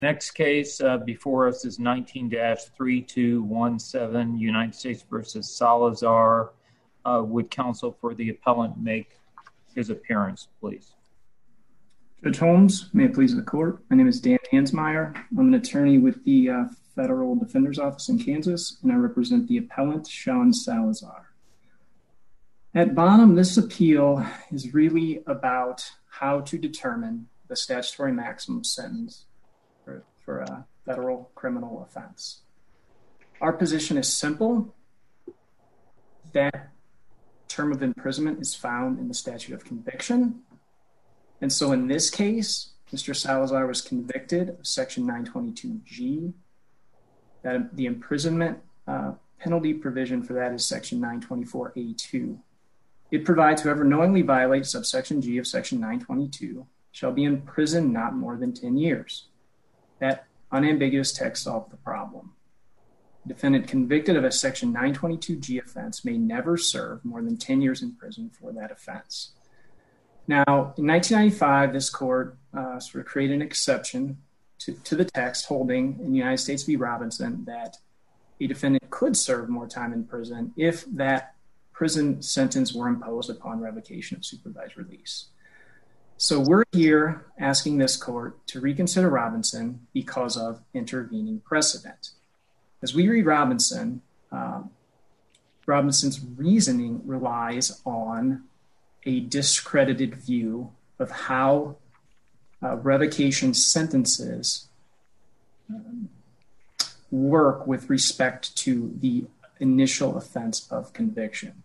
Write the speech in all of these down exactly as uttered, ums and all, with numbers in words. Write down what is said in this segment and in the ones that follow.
Next case uh, before us is nineteen dash three two one seven, United States versus Salazar. Uh, would counsel for the appellant make his appearance, please? Judge Holmes, may it please the court. My name is Dan Hansmeyer. I'm an attorney with the uh, Federal Defender's Office in Kansas, and I represent the appellant, Sean Salazar. At bottom, this appeal is really about how to determine the statutory maximum sentence for, for a federal criminal offense. Our position is simple. That term of imprisonment is found in the statute of conviction. And so in this case, Mister Salazar was convicted of Section nine twenty-two G. That the imprisonment uh, penalty provision for that is Section nine twenty-four A two. It provides whoever knowingly violates subsection G of Section nine twenty-two shall be in prison not more than ten years. That unambiguous text solved the problem. The defendant convicted of a Section nine twenty-two G offense may never serve more than ten years in prison for that offense. Now, in nineteen ninety-five, this court uh, sort of created an exception to, to the text holding in United States v. Robinson that a defendant could serve more time in prison if that prison sentence were imposed upon revocation of supervised release. So we're here asking this court to reconsider Robinson because of intervening precedent. As we read Robinson, um, Robinson's reasoning relies on a discredited view of how uh, revocation sentences um, work with respect to the initial offense of conviction.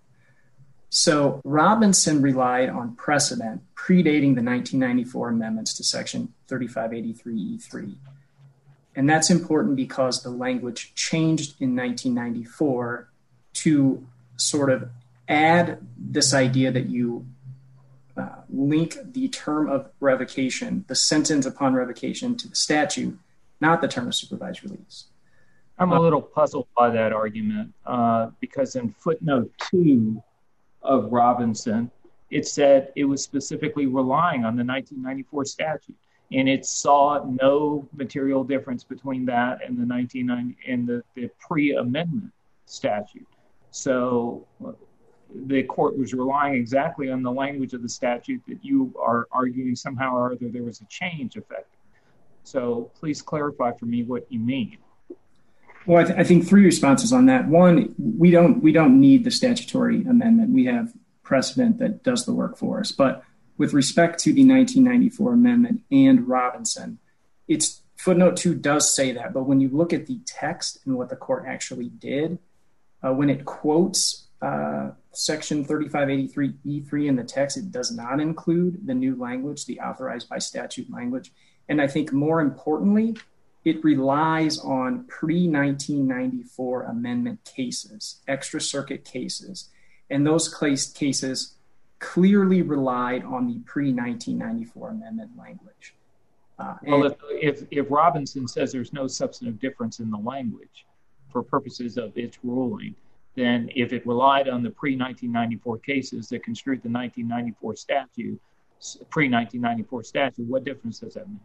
So Robinson relied on precedent predating the nineteen ninety-four amendments to Section thirty-five eighty-three E three. And that's important because the language changed in nineteen ninety-four to sort of add this idea that you uh, link the term of revocation, the sentence upon revocation, to the statute, not the term of supervised release. I'm a little puzzled by that argument uh, because in footnote two of Robinson, it said it was specifically relying on the nineteen ninety-four statute, and it saw no material difference between that and the nineteen ninety and the, the pre-amendment statute. So the court was relying exactly on the language of the statute that you are arguing somehow or other there was a change effect. So please clarify for me what you mean. Well, I, th- I think three responses on that. One, we don't we don't need the statutory amendment. We have precedent that does the work for us. But with respect to the nineteen ninety-four amendment and Robinson, it's footnote two does say that. But when you look at the text and what the court actually did, uh, when it quotes uh, Section thirty-five eighty-three E three in the text, it does not include the new language, the authorized by statute language. And I think more importantly, it relies on pre-nineteen ninety-four amendment cases, extra circuit cases. And those cases clearly relied on the pre-nineteen ninety-four amendment language. Uh, well, if, if, if Robinson says there's no substantive difference in the language for purposes of its ruling, then if it relied on the pre-nineteen ninety-four cases that construed the nineteen ninety-four statute, pre-nineteen ninety-four statute, what difference does that make?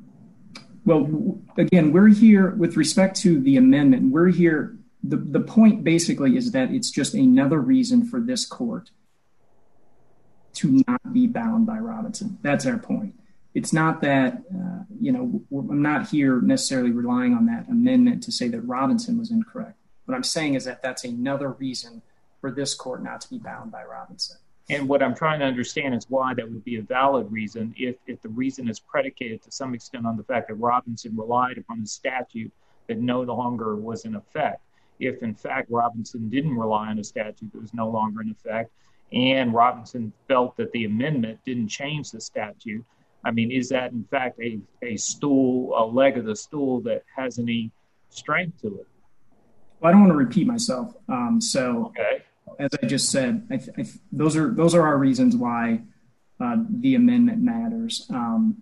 Well, again, we're here with respect to the amendment. We're here. The, the point basically is that it's just another reason for this court to not be bound by Robinson. That's our point. It's not that, uh, you know, I'm not here necessarily relying on that amendment to say that Robinson was incorrect. What I'm saying is that that's another reason for this court not to be bound by Robinson. And what I'm trying to understand is why that would be a valid reason if, if the reason is predicated to some extent on the fact that Robinson relied upon a statute that no longer was in effect. If, in fact, Robinson didn't rely on a statute that was no longer in effect, and Robinson felt that the amendment didn't change the statute, I mean, is that, in fact, a, a stool, a leg of the stool that has any strength to it? Well, I don't want to repeat myself. Um, so... Okay. As I just said, I th- I th- those are those are our reasons why uh, the amendment matters. Um,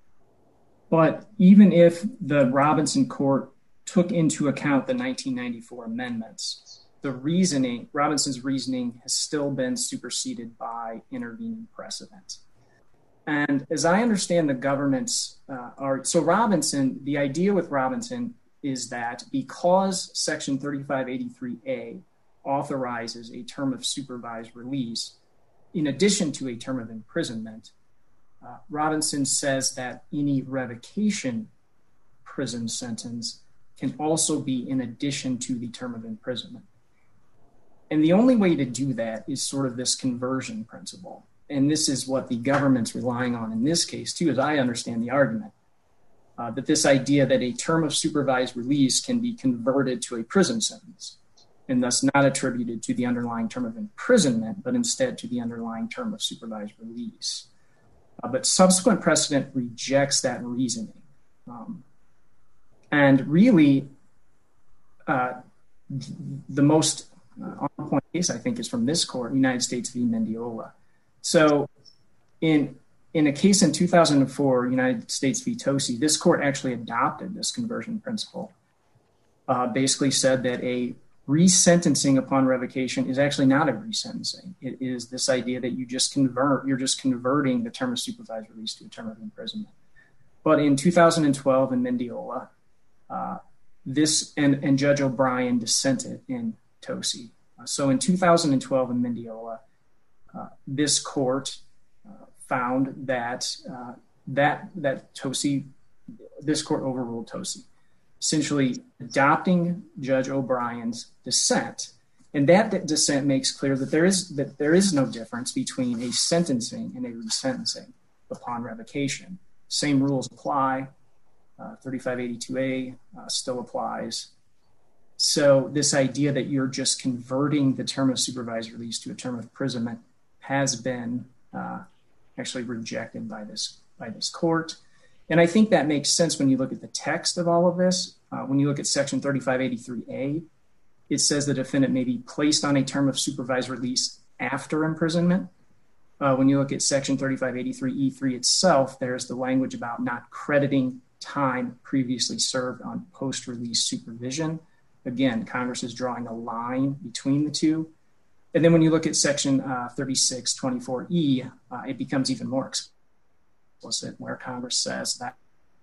but even if the Robinson court took into account the nineteen ninety-four amendments, the reasoning, Robinson's reasoning has still been superseded by intervening precedent. And as I understand the government's uh, art, so Robinson, the idea with Robinson is that because Section thirty-five eighty-three A authorizes a term of supervised release, in addition to a term of imprisonment, uh, Robinson says that any revocation prison sentence can also be in addition to the term of imprisonment. And the only way to do that is sort of this conversion principle. And this is what the government's relying on in this case, too, as I understand the argument, uh, that this idea that a term of supervised release can be converted to a prison sentence and thus not attributed to the underlying term of imprisonment, but instead to the underlying term of supervised release. Uh, but subsequent precedent rejects that reasoning. Um, and really, uh, the most uh, on-point case, I think, is from this court, United States v. Mendiola. So in in a case in two thousand four, United States v. Tosi, this court actually adopted this conversion principle, uh, basically said that a resentencing upon revocation is actually not a resentencing. It is this idea that you just convert, you're just converting the term of supervised release to a term of imprisonment. But in two thousand twelve in Mendiola, uh, this and, and Judge O'Brien dissented in Tosi. Uh, so in two thousand twelve in Mendiola, Uh, this court uh, found that uh, that that Tosi, this court overruled Tosi, essentially adopting Judge O'Brien's dissent, and that, that dissent makes clear that there is that there is no difference between a sentencing and a resentencing upon revocation. Same rules apply. Uh, thirty-five eighty-two A uh, still applies. So this idea that you're just converting the term of supervised release to a term of imprisonment has been uh, actually rejected by this by this court. And I think that makes sense when you look at the text of all of this. Uh, when you look at Section thirty-five eighty-three A, it says the defendant may be placed on a term of supervised release after imprisonment. Uh, when you look at Section thirty-five eighty-three E three itself, there's the language about not crediting time previously served on post-release supervision. Again, Congress is drawing a line between the two. And then when you look at Section uh, thirty-six twenty-four E, uh, it becomes even more explicit, where Congress says that,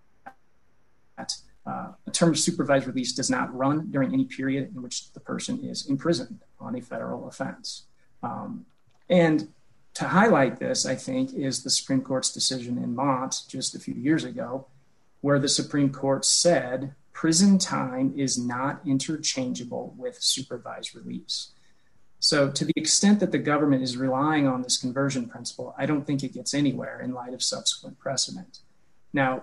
that uh, a term of supervised release does not run during any period in which the person is imprisoned on a federal offense. Um, and to highlight this, I think, is the Supreme Court's decision in Mott just a few years ago, where the Supreme Court said prison time is not interchangeable with supervised release. So to the extent that the government is relying on this conversion principle, I don't think it gets anywhere in light of subsequent precedent. Now,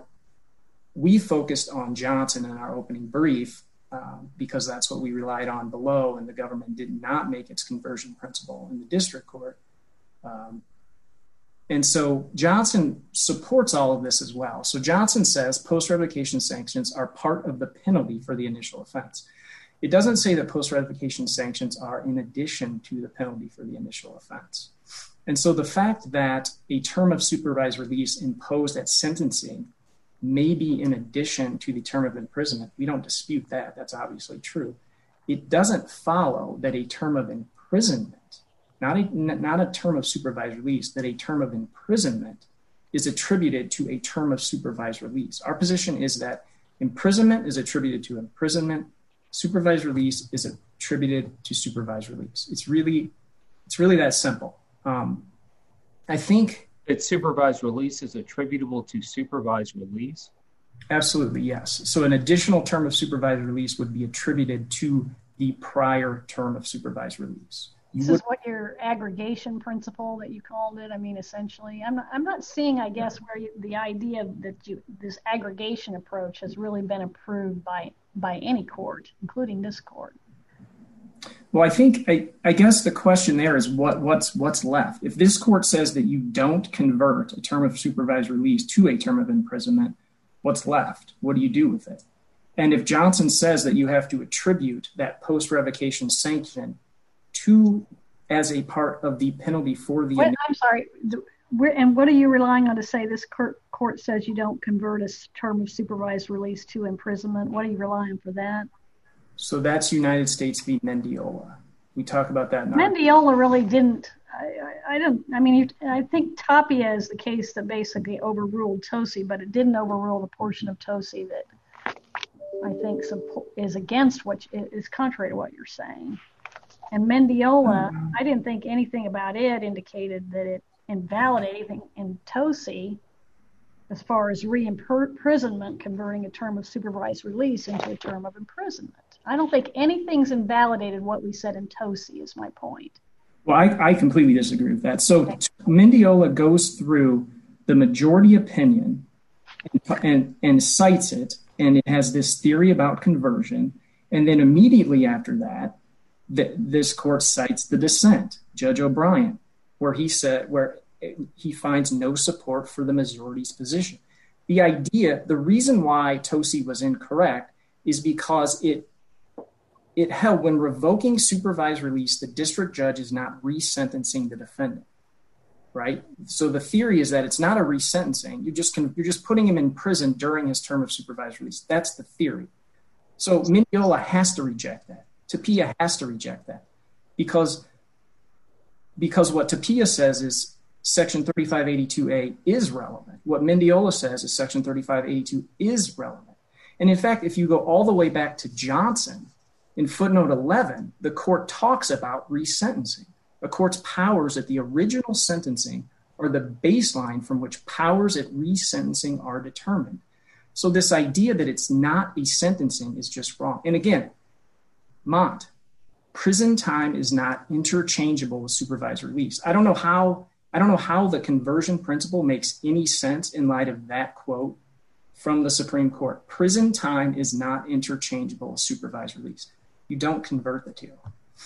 we focused on Johnson in our opening brief um, because that's what we relied on below, and the government did not make its conversion principle in the district court. Um, and so Johnson supports all of this as well. So Johnson says post-revocation sanctions are part of the penalty for the initial offense. It doesn't say that post-ratification sanctions are in addition to the penalty for the initial offense. And so the fact that a term of supervised release imposed at sentencing may be in addition to the term of imprisonment, we don't dispute that. That's obviously true. It doesn't follow that a term of imprisonment, not a, not a term of supervised release, that a term of imprisonment is attributed to a term of supervised release. Our position is that imprisonment is attributed to imprisonment. Supervised release is attributed to supervised release. It's really, it's really that simple. Um, I think that supervised release is attributable to supervised release. Absolutely, yes. So an additional term of supervised release would be attributed to the prior term of supervised release. You this would, is what your aggregation principle that you called it. I mean, essentially, I'm not, I'm not seeing, I guess, where you, the idea that you, this aggregation approach has really been approved by by any court, including this court. Well, I think, I, I guess the question there is what what's what's left. If this court says that you don't convert a term of supervised release to a term of imprisonment, what's left? What do you do with it? And if Johnson says that you have to attribute that post-revocation sanction to as a part of the penalty for the... Wait, I'm sorry. We're, and what are you relying on to say this court, court says you don't convert a term of supervised release to imprisonment? What are you relying on for that? So that's United States v. Mendiola. We talk about that now. Mendiola really didn't, I, I don't, I mean, you, I think Tapia is the case that basically overruled Tosi, but it didn't overrule the portion of Tosi that I think is against what is contrary to what you're saying. And Mendiola, mm-hmm. I didn't think anything about it indicated that it invalidated anything in Tosi as far as re-imprisonment, converting a term of supervised release into a term of imprisonment. I don't think anything's invalidated what we said in Tosi is my point. Well, I, I completely disagree with that. So okay. Mendiola goes through the majority opinion and, and, and cites it, and it has this theory about conversion. And then immediately after that, the, this court cites the dissent, Judge O'Brien, where he said, where he finds no support for the majority's position. The idea, the reason why Tosi was incorrect is because it it held when revoking supervised release, the district judge is not resentencing the defendant, right? So the theory is that it's not a resentencing. You just can, you're just putting him in prison during his term of supervised release. That's the theory. So Mendiola has to reject that. Tapia has to reject that because, because what Tapia says is Section thirty-five eighty-two A is relevant. What Mendiola says is Section thirty-five eighty-two is relevant. And in fact, if you go all the way back to Johnson, in footnote eleven, the court talks about resentencing. A court's powers at the original sentencing are the baseline from which powers at resentencing are determined. So this idea that it's not a sentencing is just wrong. And again, Mont, prison time is not interchangeable with supervised release. I don't know how I don't know how the conversion principle makes any sense in light of that quote from the Supreme Court. Prison time is not interchangeable with supervised release. You don't convert the two.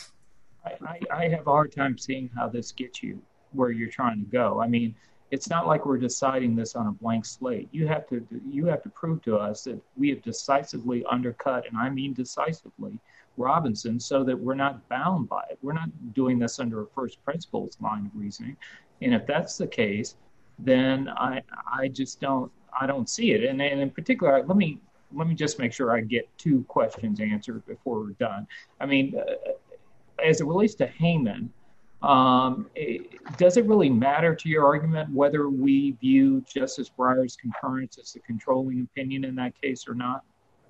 I, I, I have a hard time seeing how this gets you where you're trying to go. I mean, it's not like we're deciding this on a blank slate. You have to you have to prove to us that we have decisively undercut, and I mean decisively, Robinson, so that we're not bound by it. We're not doing this under a first principles line of reasoning. And if that's the case, then I I just don't I don't see it. And, and in particular, let me let me just make sure I get two questions answered before we're done. I mean, uh, as it relates to Hayman, um, it, does it really matter to your argument whether we view Justice Breyer's concurrence as the controlling opinion in that case or not?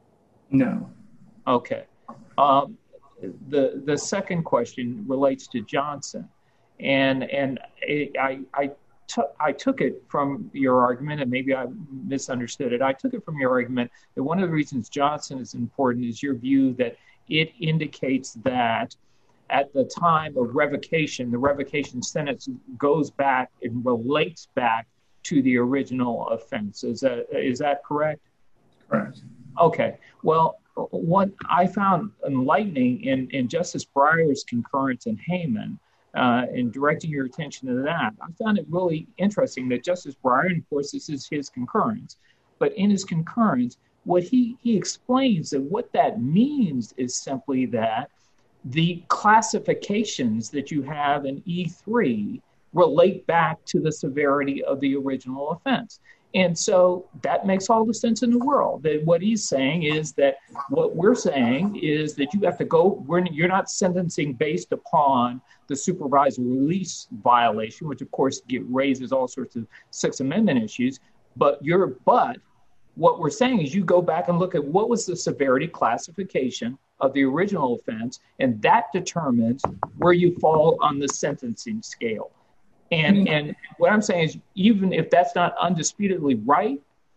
No. Okay. Um, the the second question relates to Johnson. And and it, I I took I took it from your argument, and maybe I misunderstood it. I took it from your argument that one of the reasons Johnson is important is your view that it indicates that at the time of revocation, the revocation sentence goes back and relates back to the original offense. Is that is that correct? Correct. Okay. Well, what I found enlightening in, in Justice Breyer's concurrence in Hayman, Uh, and directing your attention to that, I found it really interesting that Justice Breyer, and of course this is his concurrence, but in his concurrence, what he, he explains that what that means is simply that the classifications that you have in E three relate back to the severity of the original offense. And so that makes all the sense in the world. That what he's saying is that what we're saying is that you have to go, we're, you're not sentencing based upon the supervised release violation, which of course get, raises all sorts of Sixth Amendment issues. But you're, but what we're saying is you go back and look at what was the severity classification of the original offense, and that determines where you fall on the sentencing scale. And and what I'm saying is, even if that's not undisputedly right,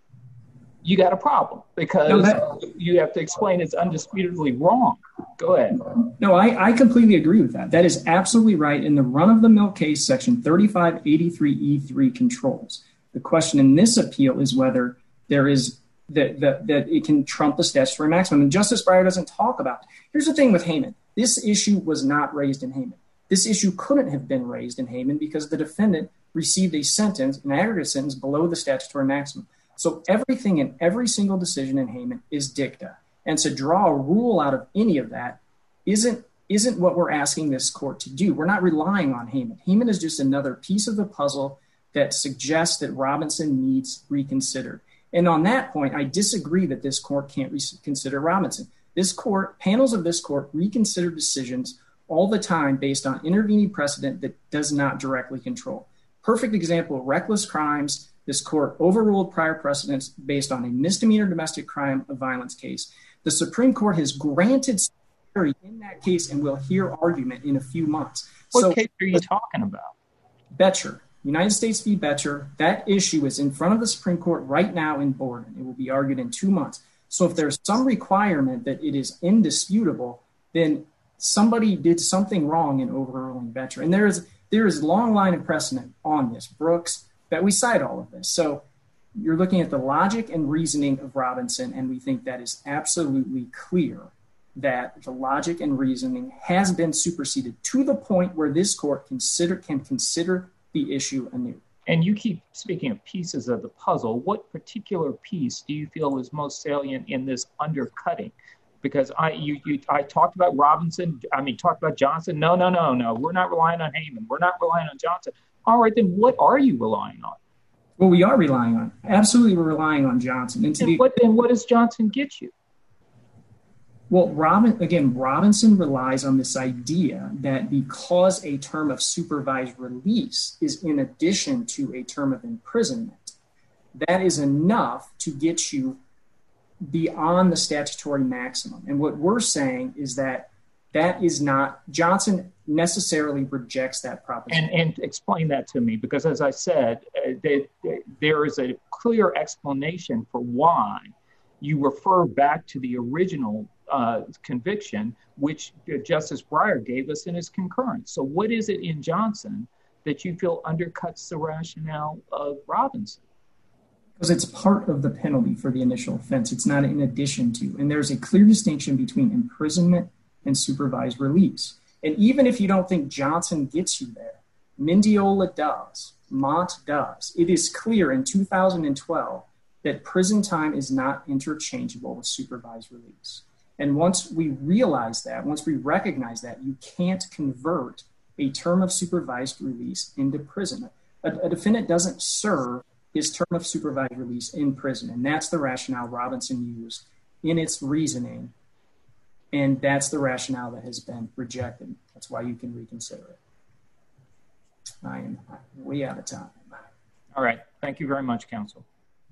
you got a problem because no, that, you have to explain it's undisputedly wrong. Go ahead. No, I, I completely agree with that. That is absolutely right. In the run-of-the-mill case, Section thirty-five eighty-three E three controls. The question in this appeal is whether there is that that that it can trump the statutory maximum. And Justice Breyer doesn't talk about it. Here's the thing with Hayman. This issue was not raised in Hayman. This issue couldn't have been raised in Hayman because the defendant received a sentence, an aggregate sentence, below the statutory maximum. So everything in every single decision in Hayman is dicta. And to draw a rule out of any of that isn't, isn't what we're asking this court to do. We're not relying on Hayman. Hayman is just another piece of the puzzle that suggests that Robinson needs reconsidered. And on that point, I disagree that this court can't reconsider Robinson. This court, panels of this court reconsider decisions all the time based on intervening precedent that does not directly control. Perfect example, reckless crimes. This court overruled prior precedents based on a misdemeanor domestic crime of violence case. The Supreme Court has granted certiorari in that case and will hear argument in a few months. What so, case are you talking about? Betcher, United States v. Betcher. That issue is in front of the Supreme Court right now in Borden. It will be argued in two months. So if there's some requirement that it is indisputable, then somebody did something wrong in overruling Betcher. And there is there is a long line of precedent on this. Brooks, that we cite all of this. So you're looking at the logic and reasoning of Robinson, and we think that is absolutely clear that the logic and reasoning has been superseded to the point where this court consider can consider the issue anew. And you keep speaking of pieces of the puzzle. What particular piece do you feel is most salient in this undercutting? Because I you, you I talked about Robinson, I mean, talked about Johnson. No, no, no, no. We're not relying on Heyman. We're not relying on Johnson. All right, then what are you relying on? Well, we are relying on, absolutely we're relying on Johnson. And, to and the, what, then what does Johnson get you? Well, Robin, again, Robinson relies on this idea that because a term of supervised release is in addition to a term of imprisonment, that is enough to get you beyond the statutory maximum. And what we're saying is that that is not, Johnson necessarily rejects that proposition. And, and explain that to me, because as I said, uh, they, they, there is a clear explanation for why you refer back to the original uh, conviction, which Justice Breyer gave us in his concurrence. So what is it in Johnson that you feel undercuts the rationale of Robinson? Because it's part of the penalty for the initial offense. It's not in addition to. And there's a clear distinction between imprisonment and supervised release. And even if you don't think Johnson gets you there, Mendiola does, Mott does. It is clear in two thousand twelve that prison time is not interchangeable with supervised release. And once we realize that, once we recognize that, you can't convert a term of supervised release into prison. A, a defendant doesn't serve his term of supervised release in prison. And that's the rationale Robinson used in its reasoning. And that's the rationale that has been rejected. That's why you can reconsider it. I am way out of time. All right. Thank you very much, counsel.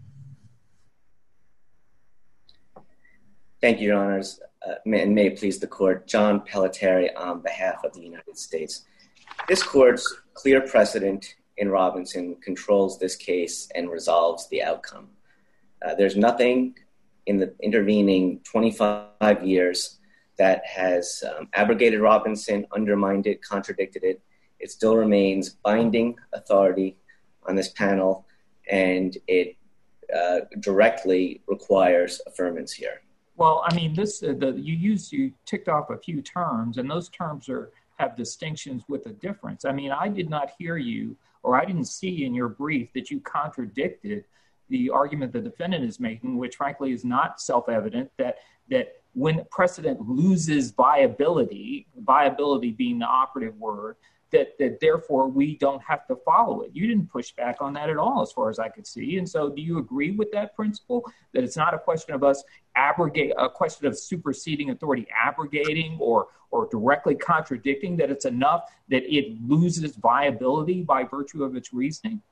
Thank you, Your Honors. Uh, may, and may it please the court. John Pelletieri on behalf of the United States. This court's clear precedent in Robinson controls this case and resolves the outcome. Uh, there's nothing in the intervening twenty-five years that has um, abrogated Robinson, undermined it, contradicted it. It still remains binding authority on this panel, and it uh, directly requires affirmance here. Well, I mean, this uh, the you used you ticked off a few terms, and those terms are have distinctions with a difference. I mean, I did not hear you, or I didn't see in your brief that you contradicted the argument the defendant is making, which frankly is not self-evident, that that when precedent loses viability, viability being the operative word, that that therefore we don't have to follow it. You didn't push back on that at all, as far as I could see. And so do you agree with that principle, that it's not a question of us abrogate, a question of superseding authority abrogating or or directly contradicting, that it's enough that it loses viability by virtue of its reasoning?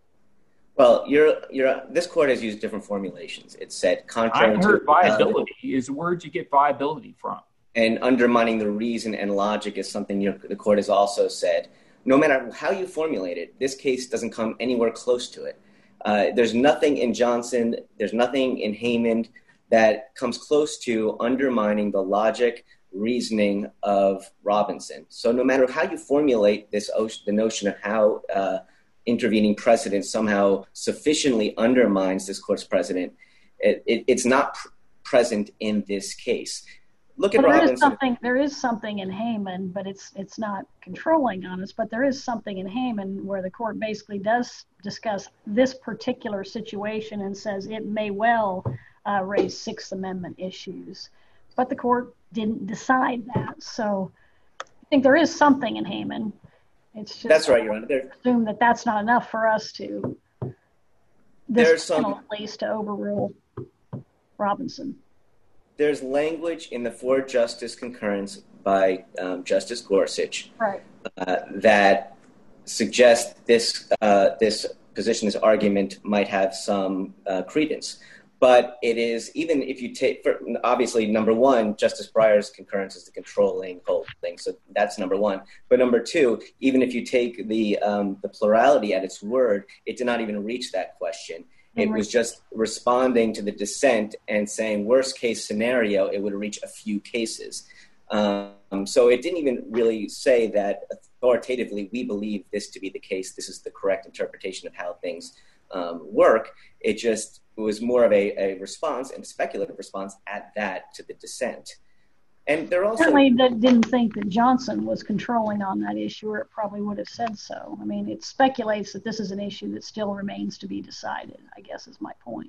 Well, you're, you're, this court has used different formulations. It said contrary I heard to viability uh, is words you get viability from. And undermining the reason and logic is something you're, the court has also said. No matter how you formulate it, this case doesn't come anywhere close to it. Uh, there's nothing in Johnson, there's nothing in Heyman that comes close to undermining the logic, reasoning of Robinson. So no matter how you formulate this, the notion of how uh, intervening precedent somehow sufficiently undermines this court's precedent, it, it, it's not pr- present in this case. Look at there Robinson. Is something, there is something in Heyman, but it's it's not controlling on us. But there is something in Heyman where the court basically does discuss this particular situation and says it may well uh, raise Sixth Amendment issues. But the court didn't decide that. So I think there is something in Heyman. It's just that's right, Your Honor. There, assume that that's not enough for us to, this there's panel some, at least, to overrule Robinson. there's language in the four-justice concurrence by um, Justice Gorsuch right. uh, that suggests this uh, this position, this argument might have some uh, credence. But it is, even if you take, for, obviously, number one, Justice Breyer's concurrence is the controlling whole thing. So that's number one. But number two, even if you take the um, the plurality at its word, it did not even reach that question. It was just responding to the dissent and saying, worst case scenario, it would reach a few cases. Um, so it didn't even really say that authoritatively, we believe this to be the case. This is the correct interpretation of how things um, work. It just it was more of a, a response and speculative response at that to the dissent. And they're also certainly didn't think that Johnson was controlling on that issue, or it probably would have said so. I mean, it speculates that this is an issue that still remains to be decided, I guess is my point.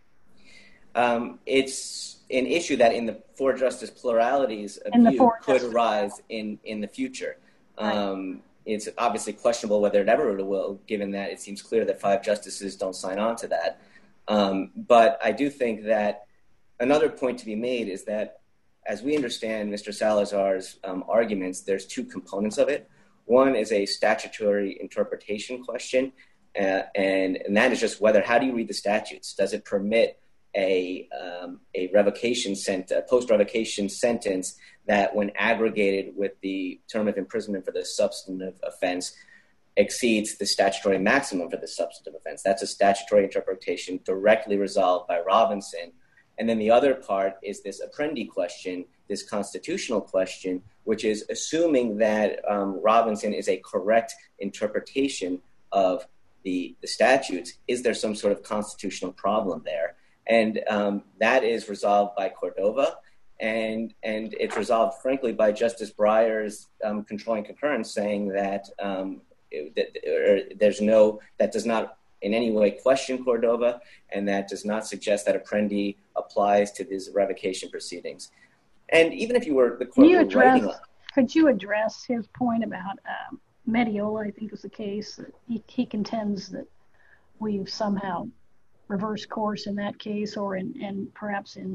Um, it's an issue that in the four justice pluralities of view could arise in, in the future. Right. Um, it's obviously questionable whether it ever will, given that it seems clear that five justices don't sign on to that. Um, but I do think that another point to be made is that, as we understand Mister Salazar's um, arguments, there's two components of it. One is a statutory interpretation question, uh, and, and that is just whether, how do you read the statutes? Does it permit a um, a revocation sent, a post-revocation sentence that, when aggregated with the term of imprisonment for the substantive offense, exceeds the statutory maximum for the substantive offense? That's a statutory interpretation directly resolved by Robinson. And then the other part is this Apprendi question, this constitutional question, which is assuming that um, Robinson is a correct interpretation of the, the statutes. Is there some sort of constitutional problem there? And um, that is resolved by Cordova, and and it's resolved, frankly, by Justice Breyer's um, controlling concurrence, saying that, um, it, that there's no, that does not in any way question Cordova, and that does not suggest that Apprendi applies to these revocation proceedings. And even if you were the court, you were address, writing, could you address his point about um, Mediola? I think was the case that he, he contends that we've somehow reversed course in that case, or in and perhaps in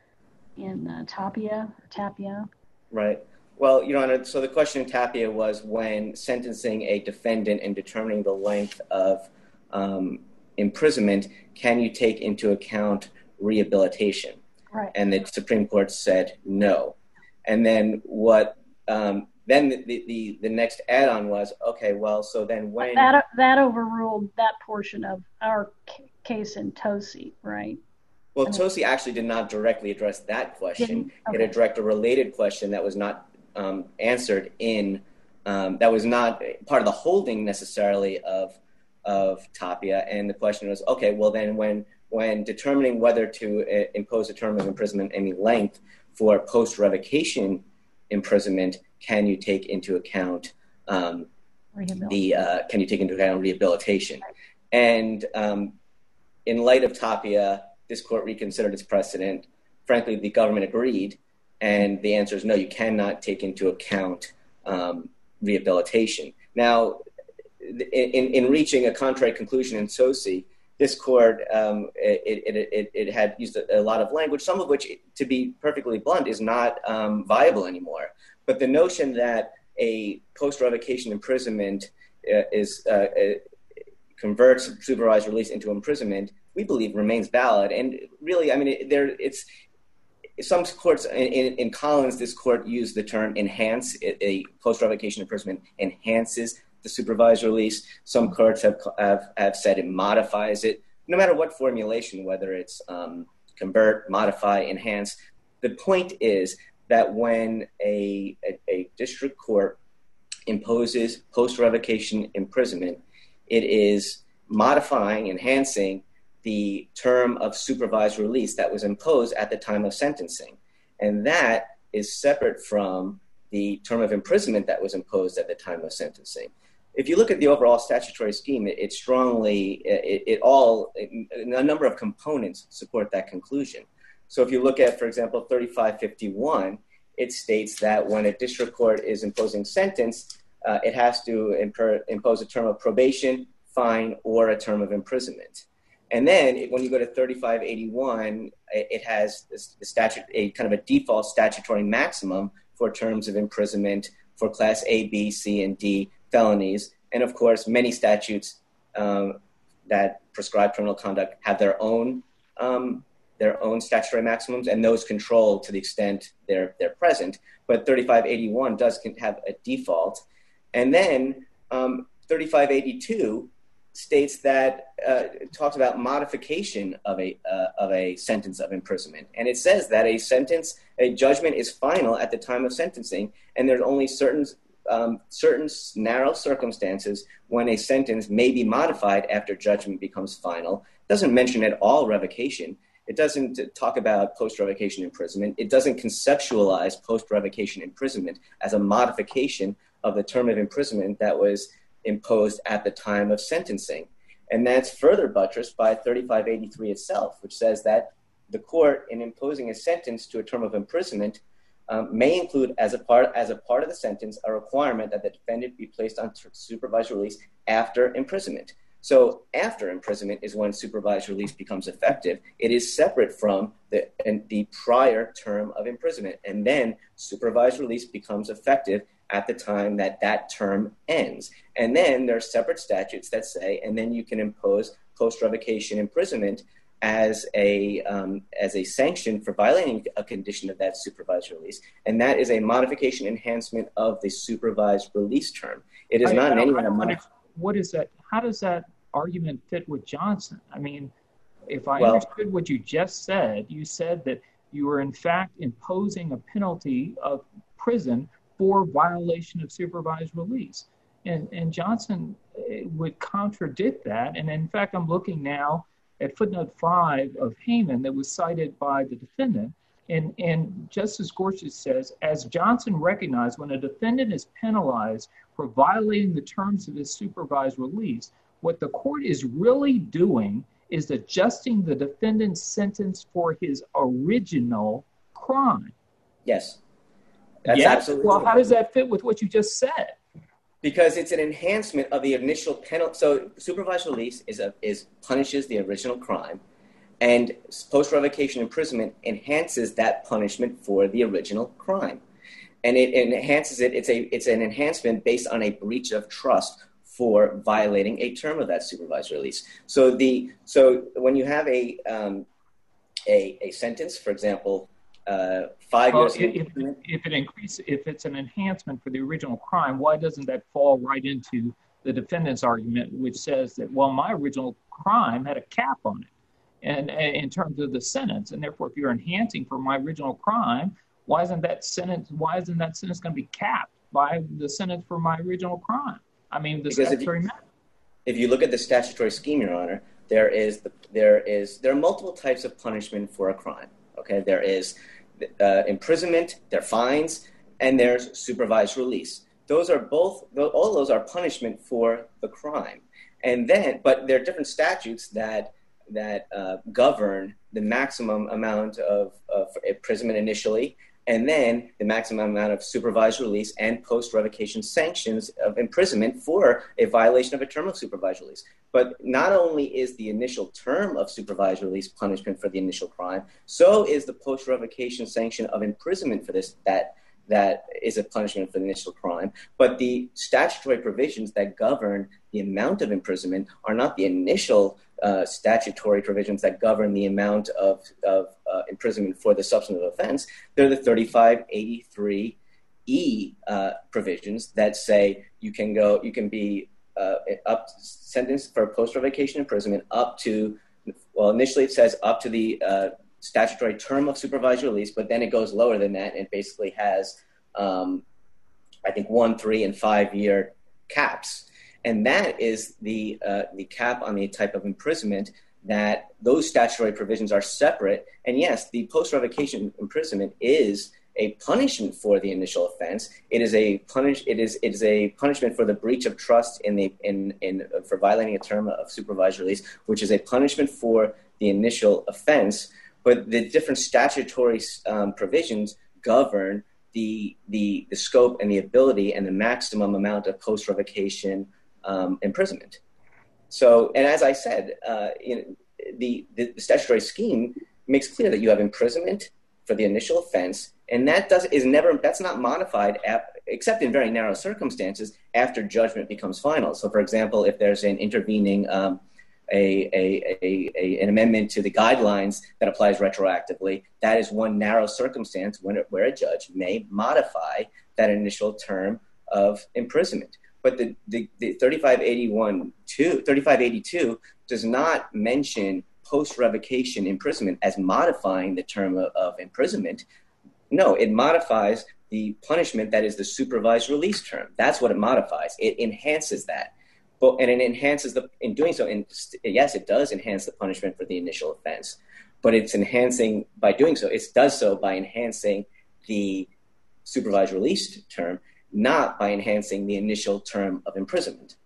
in uh, Tapia or Tapia. Right. Well, Your Honor, so the question in Tapia was when sentencing a defendant and determining the length of um, imprisonment, can you take into account rehabilitation? Right. And the Supreme Court said no. And then what? Um, then the, the the next add-on was, okay, well, so then when that that overruled that portion of our c- case in Tosi, right? Well, I mean, Tosi actually did not directly address that question. Okay. It addressed a related question that was not um, answered in um, that was not part of the holding necessarily of of Tapia. And the question was, okay, well, then when when determining whether to uh, impose a term of imprisonment any length for post-revocation imprisonment, can you take into account um, the uh, can you take into account rehabilitation? Right. And um, in light of Tapia, this court reconsidered its precedent. Frankly, the government agreed, and the answer is no, you cannot take into account um, rehabilitation. Now, in, in reaching a contrary conclusion in Tosi, this court, um, it, it, it, it had used a, a lot of language, some of which, to be perfectly blunt, is not um, viable anymore. But the notion that a post-revocation imprisonment uh, is uh, uh, converts supervised release into imprisonment, we believe remains valid. And really, I mean, it, there it's some courts in, in, in Collins, this court used the term enhance. A, a post-revocation imprisonment enhances the supervised release. Some courts have, have have said it modifies it. No matter what formulation, whether it's um, convert, modify, enhance, the point is that when a, a, a district court imposes post-revocation imprisonment, it is modifying, enhancing the term of supervised release that was imposed at the time of sentencing. And that is separate from the term of imprisonment that was imposed at the time of sentencing. If you look at the overall statutory scheme, it, it strongly, it, it all, it, a number of components support that conclusion. So if you look at, for example, thirty-five fifty-one, it states that when a district court is imposing sentence, uh, it has to imper, impose a term of probation, fine, or a term of imprisonment. And then when you go to thirty-five eighty-one, it has the statute, a kind of a default statutory maximum for terms of imprisonment for Class A, B, C, and D felonies. And of course, many statutes um, that prescribe criminal conduct have their own um, their own statutory maximums, and those control to the extent they're they're present. But thirty-five eighty-one does have a default. And then um, thirty-five eighty-two states that uh, talks about modification of a uh, of a sentence of imprisonment, and it says that a sentence, a judgment is final at the time of sentencing, and there's only certain um, certain narrow circumstances when a sentence may be modified after judgment becomes final. It doesn't mention at all revocation. It doesn't talk about post-revocation imprisonment. It doesn't conceptualize post-revocation imprisonment as a modification of the term of imprisonment that was imposed at the time of sentencing. And that's further buttressed by thirty-five eighty-three itself, which says that the court, in imposing a sentence to a term of imprisonment, um, may include as a part as a part of the sentence a requirement that the defendant be placed on supervised release after imprisonment. So after imprisonment is when supervised release becomes effective. It is separate from the, the prior term of imprisonment. And then supervised release becomes effective at the time that that term ends. And then there are separate statutes that say, and then you can impose post-revocation imprisonment as a um, as a sanction for violating a condition of that supervised release. And that is a modification enhancement of the supervised release term. It is I, not I in any way a modif- What is that? How does that argument fit with Johnson? I mean, if I well, understood what you just said, you said that you were in fact imposing a penalty of prison for violation of supervised release. And, and Johnson would contradict that. And in fact, I'm looking now at footnote five of Hayman that was cited by the defendant. And, and Justice Gorsuch says, as Johnson recognized, when a defendant is penalized for violating the terms of his supervised release, what the court is really doing is adjusting the defendant's sentence for his original crime. Yes. That's yes? absolutely Well, right. How does that fit with what you just said? Because it's an enhancement of the initial penalty. So supervised release is a, is punishes the original crime, and post-revocation imprisonment enhances that punishment for the original crime. And it enhances it. It's a it's an enhancement based on a breach of trust for violating a term of that supervised release. So the so when you have a um, a, a sentence, for example, uh, five well, years. If, if, if it increases, if it's an enhancement for the original crime, why doesn't that fall right into the defendant's argument, which says that, well, my original crime had a cap on it, and, and in terms of the sentence, and therefore, if you're enhancing for my original crime, why isn't that sentence? Why isn't that sentence going to be capped by the sentence for my original crime? I mean, the because statutory if you, matter. If you look at the statutory scheme, Your Honor, there is the, there is there are multiple types of punishment for a crime. Okay, there is uh, imprisonment, there are fines, and there's supervised release. Those are both all those are punishment for the crime, and then but there are different statutes that that uh, govern the maximum amount of, of imprisonment initially, and then the maximum amount of supervised release and post-revocation sanctions of imprisonment for a violation of a term of supervised release. But not only is the initial term of supervised release punishment for the initial crime, so is the post-revocation sanction of imprisonment for this that that is a punishment for the initial crime. But the statutory provisions that govern the amount of imprisonment are not the initial uh, statutory provisions that govern the amount of, of uh, imprisonment for the substantive offense. They're the thirty-five eighty-three E uh, provisions that say you can go, you can be uh, up sentenced for post-revocation imprisonment up to, well, initially it says up to the uh, statutory term of supervised release, but then it goes lower than that and basically has, um, I think, one, three, and five-year caps. And that is the uh, the cap on the type of imprisonment that those statutory provisions are separate. And yes, the post-revocation imprisonment is a punishment for the initial offense. It is a punish. It is it is a punishment for the breach of trust in the in in uh, for violating a term of supervised release, which is a punishment for the initial offense. But the different statutory um, provisions govern the, the the scope and the ability and the maximum amount of post-revocation um, imprisonment. So, and as I said, uh, you know, the, the statutory scheme makes clear that you have imprisonment for the initial offense, and that does is never that's not modified at, except in very narrow circumstances after judgment becomes final. So, for example, if there's an intervening um, a, a, a, a an amendment to the guidelines that applies retroactively, that is one narrow circumstance when it, where a judge may modify that initial term of imprisonment. But the, the, the thirty-five eighty-one two, thirty-five eighty-two does not mention post-revocation imprisonment as modifying the term of, of imprisonment. No, it modifies the punishment that is the supervised release term. That's what it modifies. It enhances that. But, and it enhances the, in doing so, and yes, it does enhance the punishment for the initial offense, but it's enhancing, by doing so, it does so by enhancing the supervised release term, not by enhancing the initial term of imprisonment.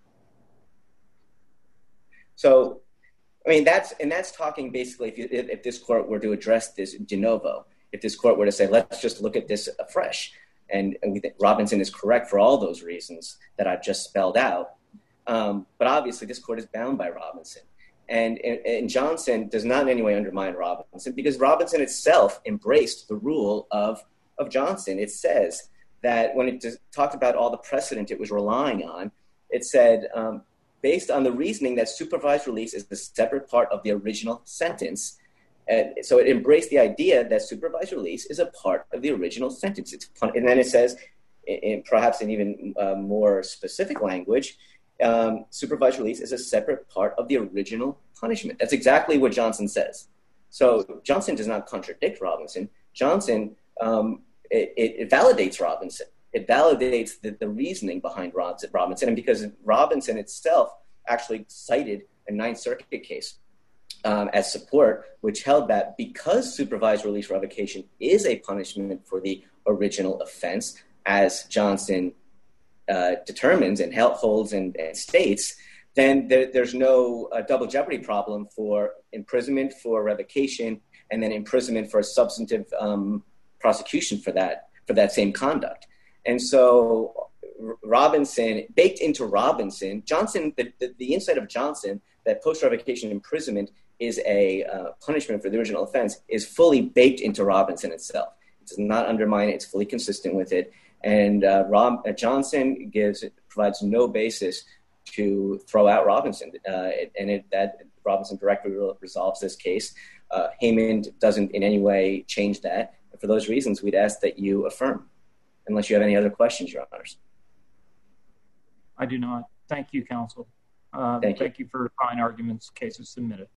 So, I mean, that's, and that's talking basically, if, you, if, if this court were to address this de novo, if this court were to say, let's just look at this afresh, and, and we think Robinson is correct for all those reasons that I've just spelled out. Um, but obviously, this court is bound by Robinson. And, and, and Johnson does not in any way undermine Robinson, because Robinson itself embraced the rule of, of Johnson. It says that when it just talked about all the precedent it was relying on, it said, um, based on the reasoning that supervised release is a separate part of the original sentence. And so it embraced the idea that supervised release is a part of the original sentence. It's, and then it says, in, perhaps in even uh, more specific language, um, supervised release is a separate part of the original punishment. That's exactly what Johnson says. So Johnson does not contradict Robinson. Johnson, um, it, it validates Robinson. It validates the, the reasoning behind Robinson, and because Robinson itself actually cited a Ninth Circuit case um, as support, which held that because supervised release revocation is a punishment for the original offense, as Johnson uh, determines and holds and, and states, then there, there's no uh, double jeopardy problem for imprisonment for revocation and then imprisonment for a substantive um, prosecution for that for that same conduct. And so Robinson, baked into Robinson, Johnson, the, the, the insight of Johnson that post-revocation imprisonment is a uh, punishment for the original offense is fully baked into Robinson itself. It does not undermine it. It's fully consistent with it. And uh, Rob, uh, Johnson gives provides no basis to throw out Robinson. Uh, it, and it, that Robinson directly resolves this case. Uh, Heyman doesn't in any way change that. And for those reasons, we'd ask that you affirm. Unless you have any other questions, Your Honors. I do not. Thank you, counsel. Uh, thank you. Thank you for fine arguments. Case is submitted.